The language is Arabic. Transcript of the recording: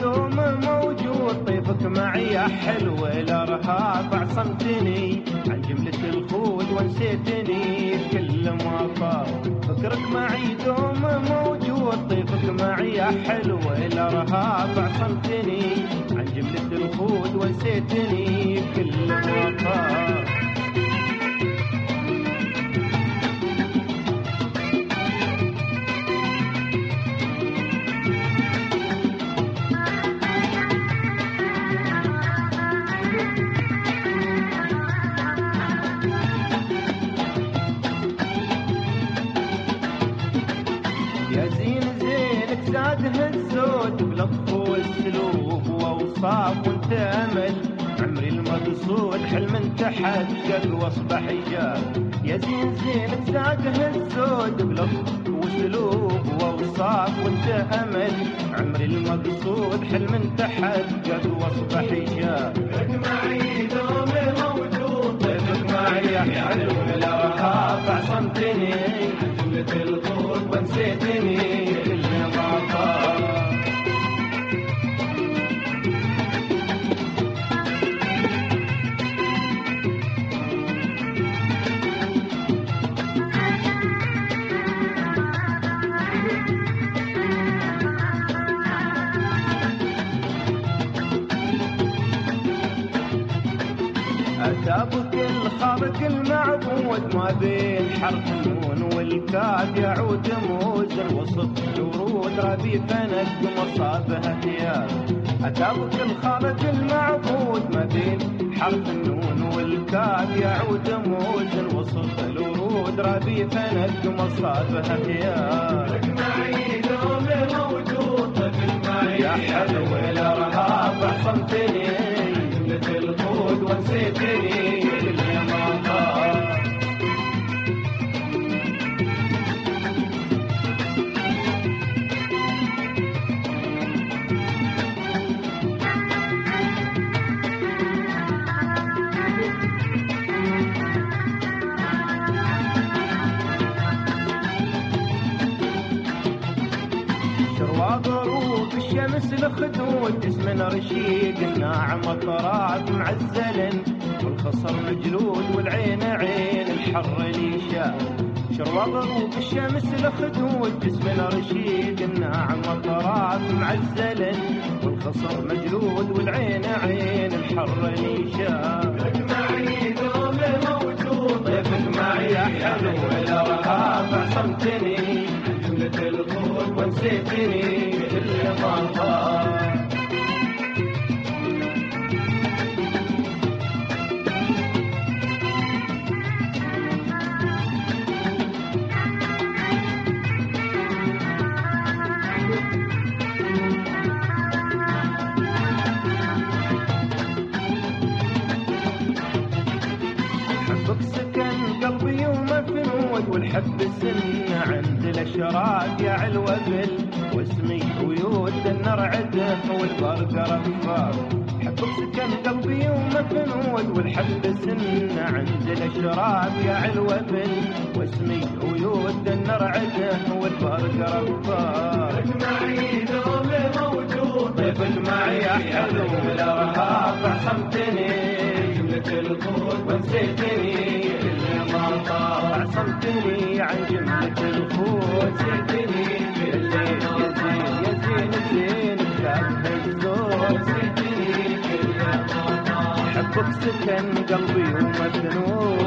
دوم موجود، طيفك معي يا حلو الارهاب عصمتني عن جملة الخود ونسيتني كل ما طار. فكرك معي دوم موجود، طيفك معي يا حلو الارهاب عصمتني عن جملة الخود ونسيتني كل ما طار. يا زين زينك زاده الزود بلطف والسلوب واوصاف وانت امل عمري المقصود حلم تحقق واصبح ايجاب. يا زين زينك زاده الزود بلطف وسلوب واوصاف وانت امل عمري المقصود حلم تحقق واصبح ايجاب. طيفك معي دوم موجود، طيفك معي يا حلو الارهاب عصمتني جملة الخوض ونسيتني كل ما طار. أتابك الخارق المعبود ما بين حرف النون والكاف يعود موزن وسط ورود ربي فنك مصابها ثياب. أتابك الخارق المعبود ما بين حرف النون والكاف يعود موزن وسط الورود ربي فنك مصابها ثياب. طيفك معي دوم موجود، طيفك معي يا حلو الارهاب عصمتني جملة الخود ونسيتني كل ما طار. شرواق غروب الشمس الخدود جسم رشيق الناعم اطراف معزل والخصر مجلود والعين عين الحر لي شاف. شرواق غروب الشمس الخدود جسم رشيق الناعم اطراف معزل والخصر مجلود والعين عين الحر لي شاف. طيفك معي دوم موجود، طيفك معي يا حلو الارهاب عصمتني جملة الخوض ونسيتني كل ما طار. حبك سكن قلبي ومفنود والحب سنة عند الاشراق يا علوبل واسمي ويود النرعده والبرق رفاق. حبك سكن قلبي ومفنود والحب سنة عند الاشراق يا علوبل واسمي ويود النرعده والبرق رفاق. طيفك معي دوم موجود، طيفك معي يا حلو الارهاب عصمتني جملة الخود ونسيتني كل ما طار. عصمتني عن جملة الخود ونسيتني كل ما طار. يا زين زين بكاف الزور نسيتني كل ما طار. حبك سكن قلبي ومجنون